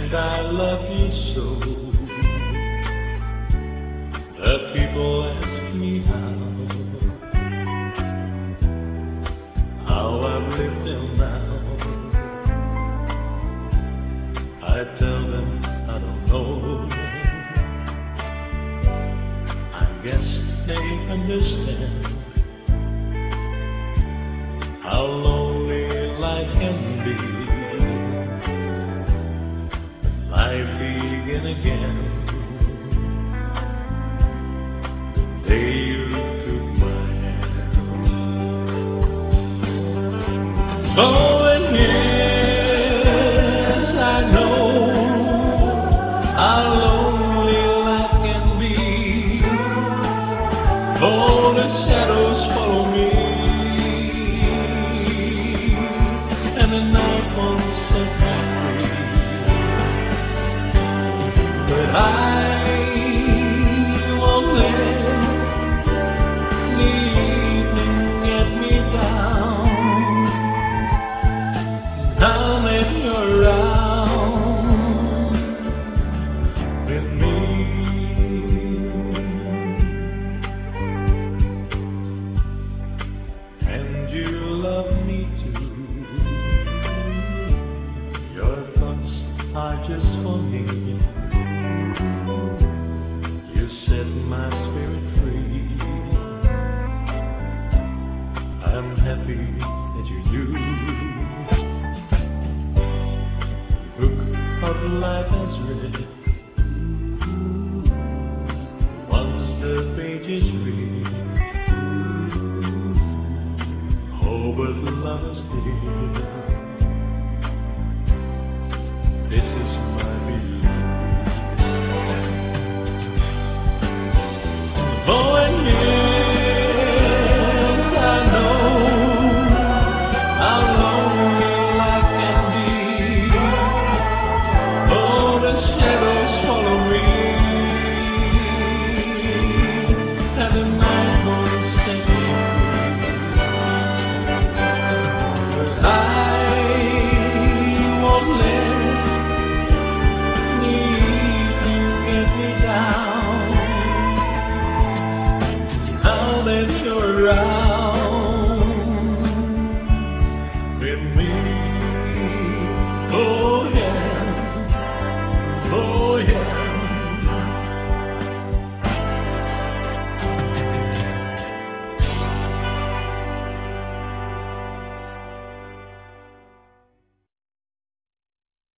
And I love you so that people ask me how I've lived till now. I tell them I don't know. I guess they understand how lonely life can be. Life begin again. They took my hand. Oh, and yes, I know how lonely life can be. Oh, the shadows follow me, and the night won't set me free. But I won't let the evening get me down. Now that you're around with me, and you love me too. Your thoughts are just for me. You set my spirit free. I'm happy that you do. The book of life has read.